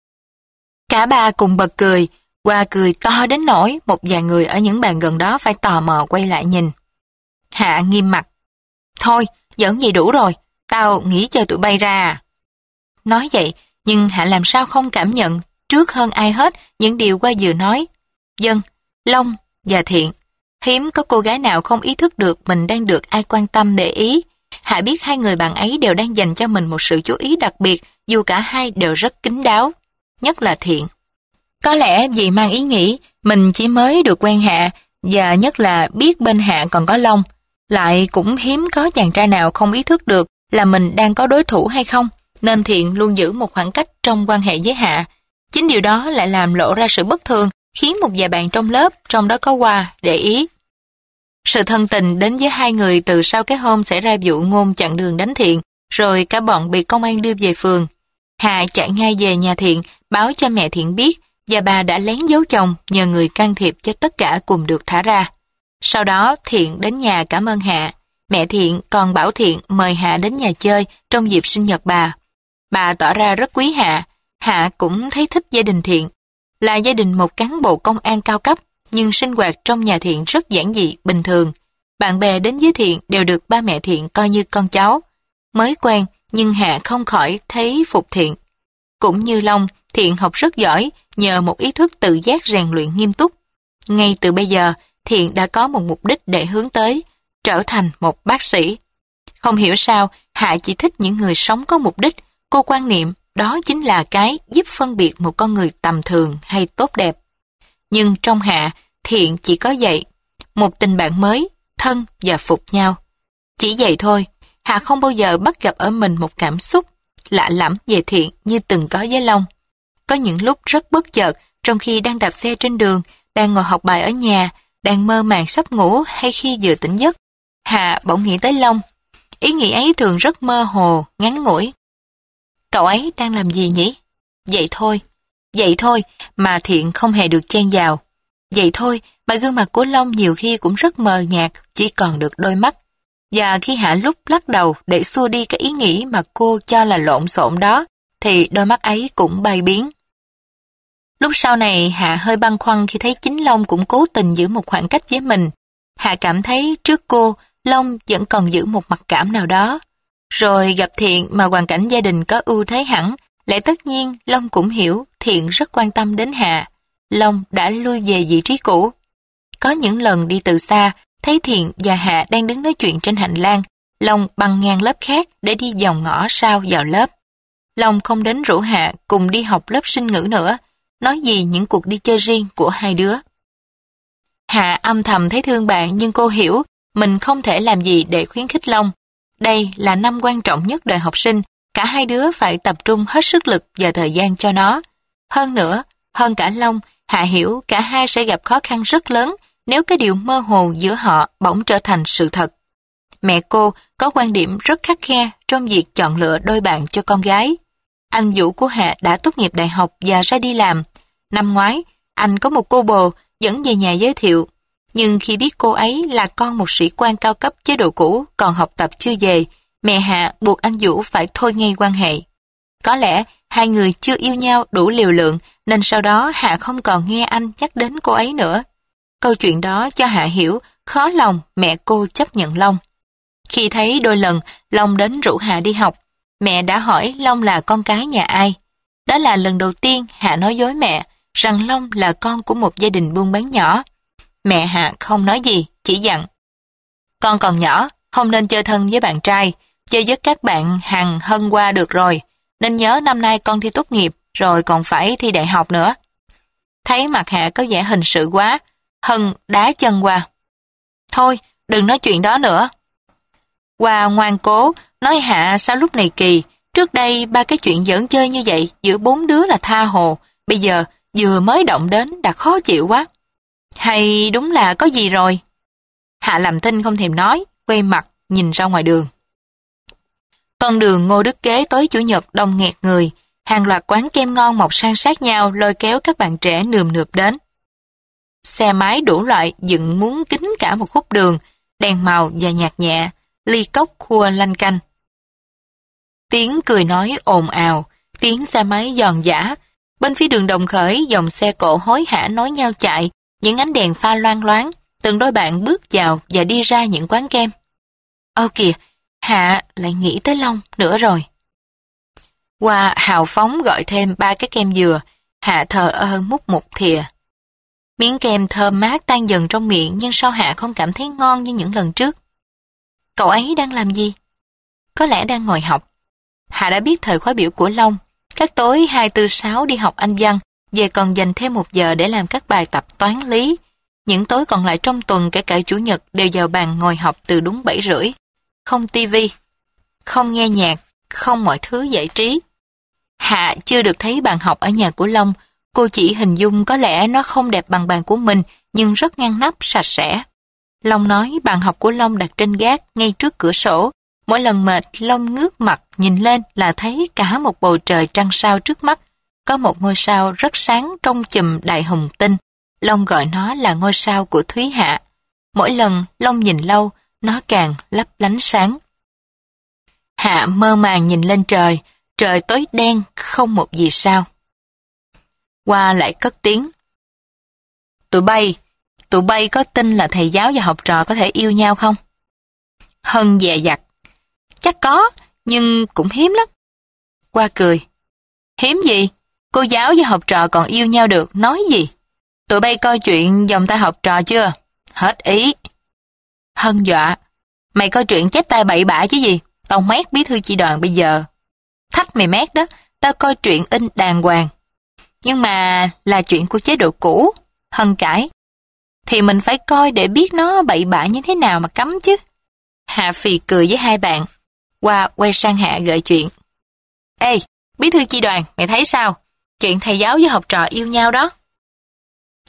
Cả ba cùng bật cười. Hoa cười to đến nỗi một vài người ở những bàn gần đó phải tò mò quay lại nhìn. Hạ nghiêm mặt. Thôi, giỡn gì đủ rồi, tao nghĩ cho tụi bay ra à. Nói vậy, nhưng Hạ làm sao không cảm nhận trước hơn ai hết những điều Hoa vừa nói. Dân, Long và Thiện. Hiếm có cô gái nào không ý thức được mình đang được ai quan tâm để ý. Hạ biết hai người bạn ấy đều đang dành cho mình một sự chú ý đặc biệt, dù cả hai đều rất kín đáo. Nhất là Thiện. Có lẽ vì mang ý nghĩ mình chỉ mới được quen Hạ, và nhất là biết bên Hạ còn có Long, lại cũng hiếm có chàng trai nào không ý thức được là mình đang có đối thủ hay không, nên Thiện luôn giữ một khoảng cách trong quan hệ với Hạ. Chính điều đó lại làm lộ ra sự bất thường, khiến một vài bạn trong lớp, trong đó có Hoa, để ý. Sự thân tình đến với hai người từ sau cái hôm xảy ra vụ Ngôn chặn đường đánh Thiện, rồi cả bọn bị công an đưa về phường. Hạ chạy ngay về nhà Thiện, báo cho mẹ Thiện biết, và bà đã lén giấu chồng nhờ người can thiệp cho tất cả cùng được thả ra. Sau đó Thiện đến nhà cảm ơn Hạ. Mẹ Thiện còn bảo Thiện mời Hạ đến nhà chơi trong dịp sinh nhật bà. Bà tỏ ra rất quý Hạ. Hạ cũng thấy thích gia đình Thiện. Là gia đình một cán bộ công an cao cấp, nhưng sinh hoạt trong nhà Thiện rất giản dị, bình thường. Bạn bè đến với Thiện đều được ba mẹ Thiện coi như con cháu. Mới quen, nhưng Hạ không khỏi thấy phục Thiện. Cũng như Long, Thiện học rất giỏi nhờ một ý thức tự giác rèn luyện nghiêm túc. Ngay từ bây giờ, Thiện đã có một mục đích để hướng tới, trở thành một bác sĩ. Không hiểu sao, Hạ chỉ thích những người sống có mục đích. Cô quan niệm đó chính là cái giúp phân biệt một con người tầm thường hay tốt đẹp. Nhưng trong Hạ, Thiện chỉ có vậy. Một tình bạn mới, thân và phục nhau. Chỉ vậy thôi, Hạ không bao giờ bắt gặp ở mình một cảm xúc lạ lẫm về Thiện như từng có với Long. Có những lúc rất bất chợt, trong khi đang đạp xe trên đường, đang ngồi học bài ở nhà, đang mơ màng sắp ngủ hay khi vừa tỉnh giấc, Hà bỗng nghĩ tới Long. Ý nghĩ ấy thường rất mơ hồ, ngắn ngủi. Cậu ấy đang làm gì nhỉ? Vậy thôi mà Thiện không hề được chen vào. Vậy thôi mà gương mặt của Long nhiều khi cũng rất mờ nhạt, chỉ còn được đôi mắt. Và khi Hạ lúc lắc đầu để xua đi cái ý nghĩ mà cô cho là lộn xộn đó, thì đôi mắt ấy cũng bay biến. Lúc sau này Hạ hơi băn khoăn khi thấy chính Long cũng cố tình giữ một khoảng cách với mình. Hạ cảm thấy trước cô, Long vẫn còn giữ một mặc cảm nào đó. Rồi gặp Thiện mà hoàn cảnh gia đình có ưu thế hẳn, lẽ tất nhiên Long cũng hiểu Thiện rất quan tâm đến Hạ. Long đã lui về vị trí cũ. Có những lần đi từ xa, thấy Thiện và Hạ đang đứng nói chuyện trên hành lang, Long băng ngang lớp khác để đi vòng ngõ sau vào lớp. Long không đến rủ Hạ cùng đi học lớp sinh ngữ nữa, nói gì những cuộc đi chơi riêng của hai đứa. Hạ âm thầm thấy thương bạn nhưng cô hiểu mình không thể làm gì để khuyến khích Long. Đây là năm quan trọng nhất đời học sinh, cả hai đứa phải tập trung hết sức lực và thời gian cho nó. Hơn nữa, hơn cả Long, Hạ hiểu cả hai sẽ gặp khó khăn rất lớn nếu cái điều mơ hồ giữa họ bỗng trở thành sự thật. Mẹ cô có quan điểm rất khắt khe trong việc chọn lựa đôi bạn cho con gái. Anh Vũ của Hạ đã tốt nghiệp đại học và ra đi làm. Năm ngoái, anh có một cô bồ dẫn về nhà giới thiệu. Nhưng khi biết cô ấy là con một sĩ quan cao cấp chế độ cũ còn học tập chưa về, mẹ Hạ buộc anh Vũ phải thôi ngay quan hệ. Có lẽ hai người chưa yêu nhau đủ liều lượng nên sau đó Hạ không còn nghe anh nhắc đến cô ấy nữa. Câu chuyện đó cho Hạ hiểu khó lòng mẹ cô chấp nhận Long. Khi thấy đôi lần Long đến rủ Hạ đi học, mẹ đã hỏi Long là con cái nhà ai. Đó là lần đầu tiên Hạ nói dối mẹ rằng Long là con của một gia đình buôn bán nhỏ. Mẹ Hạ không nói gì, chỉ dặn. Con còn nhỏ, không nên chơi thân với bạn trai, chơi với các bạn Hằng Hân qua được rồi, nên nhớ năm nay con thi tốt nghiệp, rồi còn phải thi đại học nữa. Thấy mặt Hạ có vẻ hình sự quá, Hân đá chân qua. Thôi, đừng nói chuyện đó nữa. Hoa ngoan cố, nói Hạ sao lúc này kỳ, trước đây ba cái chuyện giỡn chơi như vậy giữa bốn đứa là tha hồ, bây giờ vừa mới động đến đã khó chịu quá. Hay đúng là có gì rồi? Hạ làm thinh không thèm nói, quay mặt nhìn ra ngoài đường. Con đường Ngô Đức Kế tối Chủ nhật đông nghẹt người, hàng loạt quán kem ngon mọc san sát nhau lôi kéo các bạn trẻ nườm nượp đến. Xe máy đủ loại dựng muốn kín cả một khúc đường, đèn màu và nhạc nhẹ, ly cốc khua lanh canh. Tiếng cười nói ồn ào, tiếng xe máy giòn giã. Bên phía đường Đồng Khởi, dòng xe cộ hối hả nối nhau chạy, những ánh đèn pha loang loáng, từng đôi bạn bước vào và đi ra những quán kem. Ơ kìa, Hạ lại nghĩ tới Long nữa rồi. Hoa hào phóng gọi thêm 3 cái kem dừa, Hạ thờ ơ múc một thìa. Miếng kem thơm mát tan dần trong miệng nhưng sao Hạ không cảm thấy ngon như những lần trước. Cậu ấy đang làm gì? Có lẽ đang ngồi học. Hạ đã biết thời khóa biểu của Long, các tối 2, 4, 6 đi học Anh văn, về còn dành thêm 1 giờ để làm các bài tập toán lý. Những tối còn lại trong tuần kể cả Chủ nhật đều vào bàn ngồi học từ đúng 7:30. Không tivi, không nghe nhạc, không mọi thứ giải trí. Hạ chưa được thấy bàn học ở nhà của Long, cô chỉ hình dung có lẽ nó không đẹp bằng bàn của mình nhưng rất ngăn nắp, sạch sẽ. Long nói bàn học của Long đặt trên gác ngay trước cửa sổ. Mỗi lần mệt, Long ngước mặt nhìn lên là thấy cả một bầu trời trăng sao trước mắt. Có một ngôi sao rất sáng trong chùm đại hồng tinh. Long gọi nó là ngôi sao của Thúy Hạ. Mỗi lần Long nhìn lâu, nó càng lấp lánh sáng. Hạ mơ màng nhìn lên trời, trời tối đen, không một vì sao. Hoa lại cất tiếng. Tụi bay có tin là thầy giáo và học trò có thể yêu nhau không? Hân dè dặt. Chắc có, nhưng cũng hiếm lắm. Hoa cười. Hiếm gì? Cô giáo với học trò còn yêu nhau được, nói gì? Tụi bay coi chuyện dòng ta học trò chưa? Hết ý. Hân dọa. Mày coi chuyện chép tay bậy bạ chứ gì? Tao mét bí thư chi đoàn bây giờ. Thách mày mét đó, tao coi truyện in đàng hoàng. Nhưng mà là chuyện của chế độ cũ. Hân cãi. Thì mình phải coi để biết nó bậy bạ như thế nào mà cấm chứ. Hạ phì cười với hai bạn. Hoa quay sang Hạ gợi chuyện. Ê, bí thư chi đoàn, mày thấy sao? Chuyện thầy giáo với học trò yêu nhau đó.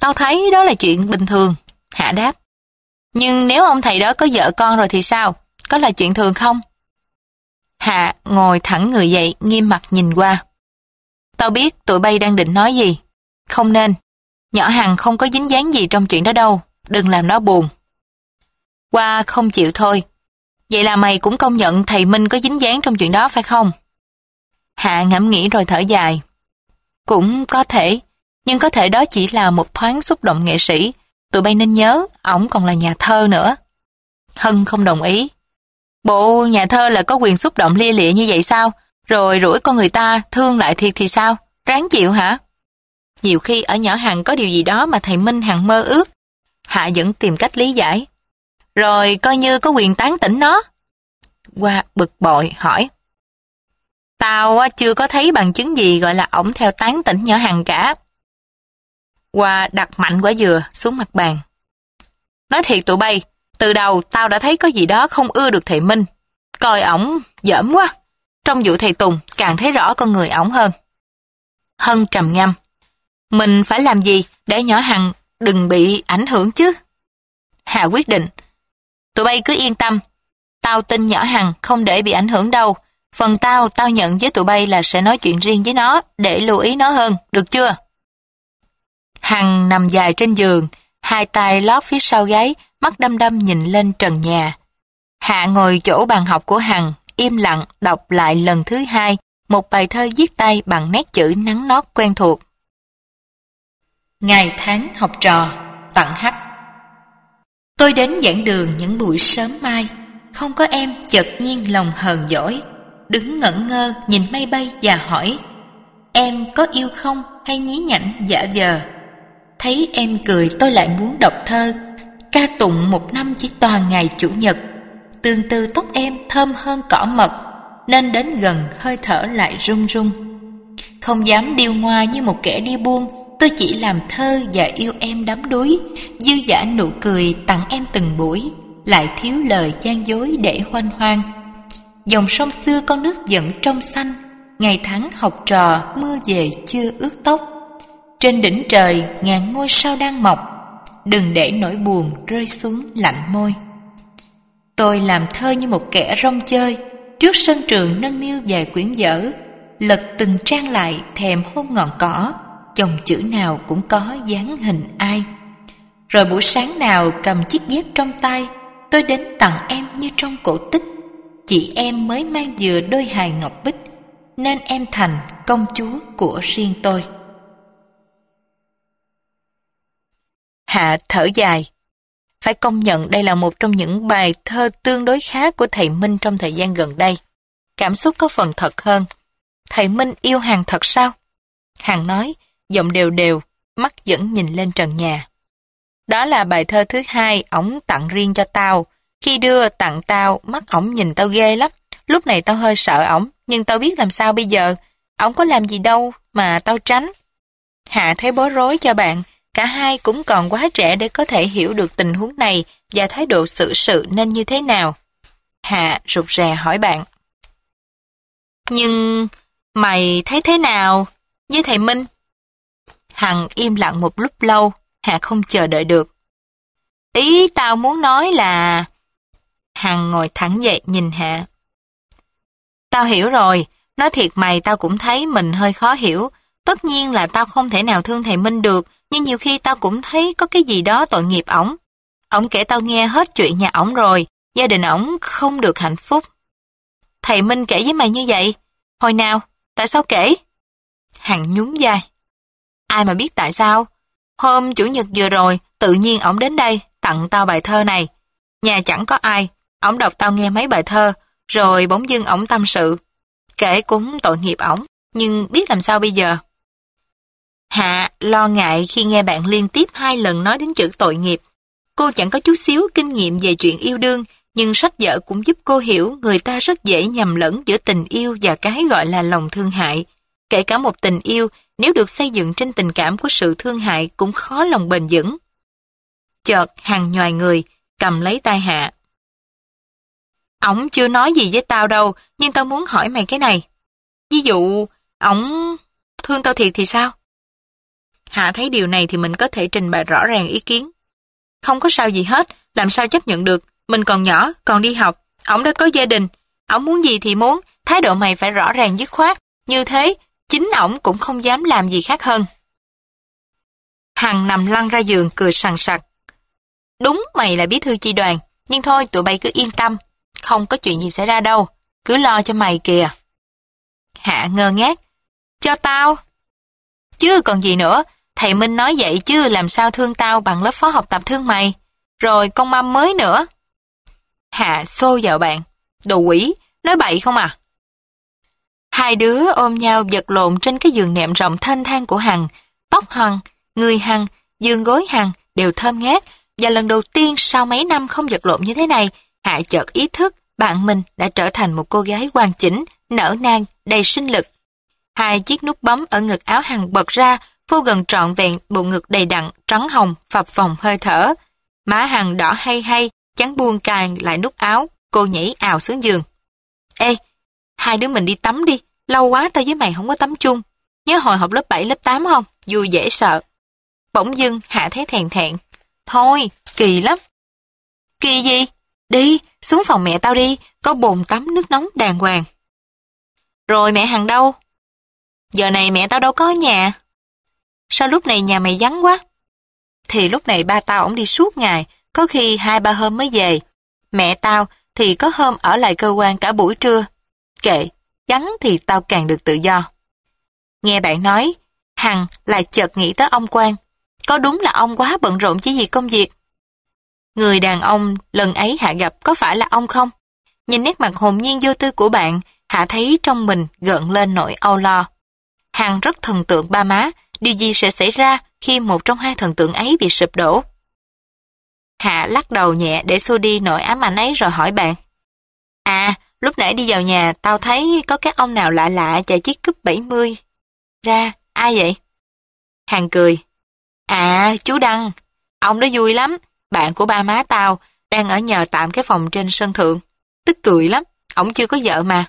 Tao thấy đó là chuyện bình thường, Hạ đáp. Nhưng nếu ông thầy đó có vợ con rồi thì sao? Có là chuyện thường không? Hạ ngồi thẳng người dậy, nghiêm mặt nhìn qua. Tao biết tụi bay đang định nói gì. Không nên. Nhỏ Hằng không có dính dáng gì trong chuyện đó đâu. Đừng làm nó buồn. Hoa không chịu thôi. Vậy là mày cũng công nhận thầy Minh có dính dáng trong chuyện đó phải không? Hạ ngẫm nghĩ rồi thở dài. Cũng có thể, nhưng có thể đó chỉ là một thoáng xúc động nghệ sĩ. Tụi bay nên nhớ, ổng còn là nhà thơ nữa. Hân không đồng ý. Bộ nhà thơ là có quyền xúc động lia lịa như vậy sao? Rồi rủi con người ta thương lại thiệt thì sao? Ráng chịu hả? Nhiều khi ở nhỏ Hằng có điều gì đó mà thầy Minh hằng mơ ước. Hạ vẫn tìm cách lý giải. Rồi coi như có quyền tán tỉnh nó. Hoa bực bội hỏi. Tao chưa có thấy bằng chứng gì gọi là ổng theo tán tỉnh nhỏ Hằng cả. Hoa đặt mạnh quả dừa xuống mặt bàn. Nói thiệt tụi bay, từ đầu tao đã thấy có gì đó không ưa được thầy Minh. Coi ổng dởm quá. Trong vụ thầy Tùng càng thấy rõ con người ổng hơn. Hân trầm ngâm. Mình phải làm gì để nhỏ Hằng đừng bị ảnh hưởng chứ? Hà quyết định. Tụi bay cứ yên tâm. Tao tin nhỏ Hằng không để bị ảnh hưởng đâu. Phần tao nhận với tụi bay là sẽ nói chuyện riêng với nó để lưu ý nó hơn, được chưa? Hằng nằm dài trên giường, hai tay lót phía sau gáy, mắt đăm đăm nhìn lên trần nhà. Hạ ngồi chỗ bàn học của Hằng, im lặng đọc lại lần thứ hai một bài thơ viết tay bằng nét chữ nắn nót quen thuộc. Ngày tháng học trò, Tặng Hách. Tôi đến giảng đường những buổi sớm mai, không có em chợt nhiên lòng hờn dỗi, đứng ngẩn ngơ nhìn mây bay và hỏi, em có yêu không hay nhí nhảnh giả vờ? Thấy em cười tôi lại muốn đọc thơ, ca tụng một năm chỉ toàn ngày chủ nhật. Tương tư tóc em thơm hơn cỏ mật, nên đến gần hơi thở lại run run. Không dám điêu ngoa như một kẻ đi buôn, tôi chỉ làm thơ và yêu em đắm đuối, dư dả nụ cười tặng em từng buổi, lại thiếu lời gian dối để hoan hoang. Dòng sông xưa con nước vẫn trong xanh, ngày tháng học trò mưa về chưa ướt tóc. Trên đỉnh trời ngàn ngôi sao đang mọc, đừng để nỗi buồn rơi xuống lạnh môi. Tôi làm thơ như một kẻ rong chơi, trước sân trường nâng niu vài quyển vở, lật từng trang lại thèm hôn ngọn cỏ, dòng chữ nào cũng có dáng hình ai. Rồi buổi sáng nào cầm chiếc dép trong tay, tôi đến tặng em như trong cổ tích. Chị em mới mang vừa đôi hài ngọc bích, nên em thành công chúa của riêng tôi. Hạ thở dài. Phải công nhận đây là một trong những bài thơ tương đối khá của thầy Minh trong thời gian gần đây. Cảm xúc có phần thật hơn. Thầy Minh yêu Hằng thật sao? Hằng nói, giọng đều đều, mắt vẫn nhìn lên trần nhà. Đó là bài thơ thứ hai ổng tặng riêng cho tao. Khi đưa tặng tao, mắt ổng nhìn tao ghê lắm. Lúc này tao hơi sợ ổng, nhưng tao biết làm sao bây giờ. Ổng có làm gì đâu mà tao tránh. Hạ thấy bối rối cho bạn. Cả hai cũng còn quá trẻ để có thể hiểu được tình huống này và thái độ xử sự nên như thế nào. Hạ rụt rè hỏi bạn. Nhưng mày thấy thế nào với thầy Minh? Hằng im lặng một lúc lâu, Hạ không chờ đợi được. Ý tao muốn nói là... Hằng ngồi thẳng dậy nhìn Hạ. Tao hiểu rồi, nói thiệt mày tao cũng thấy mình hơi khó hiểu. Tất nhiên là tao không thể nào thương thầy Minh được, nhưng nhiều khi tao cũng thấy có cái gì đó tội nghiệp ổng. Ổng kể tao nghe hết chuyện nhà ổng rồi, gia đình ổng không được hạnh phúc. Thầy Minh kể với mày như vậy? Hồi nào? Tại sao kể? Hằng nhún vai. Ai mà biết tại sao? Hôm Chủ nhật vừa rồi, tự nhiên ổng đến đây, tặng tao bài thơ này. Nhà chẳng có ai, ổng đọc tao nghe mấy bài thơ, rồi bỗng dưng ổng tâm sự. Kể cũng tội nghiệp ổng, nhưng biết làm sao bây giờ? Hạ lo ngại khi nghe bạn liên tiếp 2 lần nói đến chữ tội nghiệp. Cô chẳng có chút xíu kinh nghiệm về chuyện yêu đương, nhưng sách vở cũng giúp cô hiểu người ta rất dễ nhầm lẫn giữa tình yêu và cái gọi là lòng thương hại. Kể cả một tình yêu, nếu được xây dựng trên tình cảm của sự thương hại cũng khó lòng bền vững. Chợt Hằng nhoài người, cầm lấy tay Hạ. Ổng chưa nói gì với tao đâu, nhưng tao muốn hỏi mày cái này. Ví dụ, ổng thương tao thiệt thì sao? Hạ thấy điều này thì mình có thể trình bày rõ ràng ý kiến. Không có sao gì hết, làm sao chấp nhận được, mình còn nhỏ, còn đi học, ổng đã có gia đình, ổng muốn gì thì muốn, thái độ mày phải rõ ràng dứt khoát, như thế, chính ổng cũng không dám làm gì khác hơn. Hằng nằm lăn ra giường cười sằng sặc. Đúng mày là bí thư chi đoàn, nhưng thôi tụi bay cứ yên tâm, không có chuyện gì xảy ra đâu, cứ lo cho mày kìa. Hạ ngơ ngác, cho tao? Chứ còn gì nữa, thầy Minh nói vậy chứ làm sao thương tao bằng lớp phó học tập thương mày, rồi con mâm mới nữa. Hạ xô vào bạn, đồ quỷ, nói bậy không à. Hai đứa ôm nhau vật lộn trên cái giường nệm rộng thênh thang của Hằng, tóc Hằng, người Hằng, giường gối Hằng đều thơm ngát, và lần đầu tiên sau mấy năm không vật lộn như thế này, Hạ chợt ý thức bạn mình đã trở thành một cô gái hoàn chỉnh, nở nang, đầy sinh lực. Hai chiếc nút bấm ở ngực áo Hằng bật ra, vô gần trọn vẹn bộ ngực đầy đặn, trắng hồng, phập phồng hơi thở. Má Hằng đỏ hay hay, chán buông cài lại nút áo, cô nhảy ào xuống giường. Ê, hai đứa mình đi tắm đi, lâu quá tao với mày không có tắm chung. Nhớ hồi học lớp 7, lớp 8 không? Vui dễ sợ. Bỗng dưng Hạ thấy thèn thẹn. Thôi, kỳ lắm. Kỳ gì? Đi, xuống phòng mẹ tao đi, có bồn tắm nước nóng đàng hoàng. Rồi mẹ Hằng đâu? Giờ này mẹ tao đâu có ở nhà. Sao lúc này nhà mày vắng quá? Thì lúc này ba tao ổng đi suốt ngày, có khi 2-3 hôm mới về. Mẹ tao thì có hôm ở lại cơ quan cả buổi trưa. Kệ, vắng thì tao càng được tự do. Nghe bạn nói, Hằng lại chợt nghĩ tới ông Quang. Có đúng là ông quá bận rộn chỉ vì công việc? Người đàn ông lần ấy Hạ gặp có phải là ông không? Nhìn nét mặt hồn nhiên vô tư của bạn, Hạ thấy trong mình gợn lên nỗi âu lo. Hằng rất thần tượng ba má, điều gì sẽ xảy ra khi một trong hai thần tượng ấy bị sụp đổ? Hạ lắc đầu nhẹ để xua đi nỗi ám ảnh ấy rồi hỏi bạn. À, lúc nãy đi vào nhà tao thấy có các ông nào lạ lạ chạy chiếc cúp 70. Ra, ai vậy? Hằng cười. À, chú Đăng, ông đó vui lắm, bạn của ba má tao, đang ở nhờ tạm cái phòng trên sân thượng. Tức cười lắm, ổng chưa có vợ mà.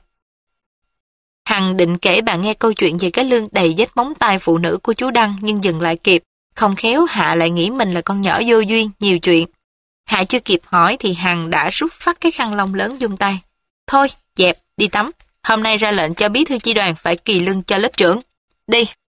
Hằng định kể bạn nghe câu chuyện về cái lưng đầy vết móng tay phụ nữ của chú Đăng nhưng dừng lại kịp, không khéo Hạ lại nghĩ mình là con nhỏ vô duyên, nhiều chuyện. Hạ chưa kịp hỏi thì Hằng đã rút phát cái khăn lông lớn vung tay. Thôi, dẹp, đi tắm, hôm nay ra lệnh cho bí thư chi đoàn phải kỳ lưng cho lớp trưởng. Đi.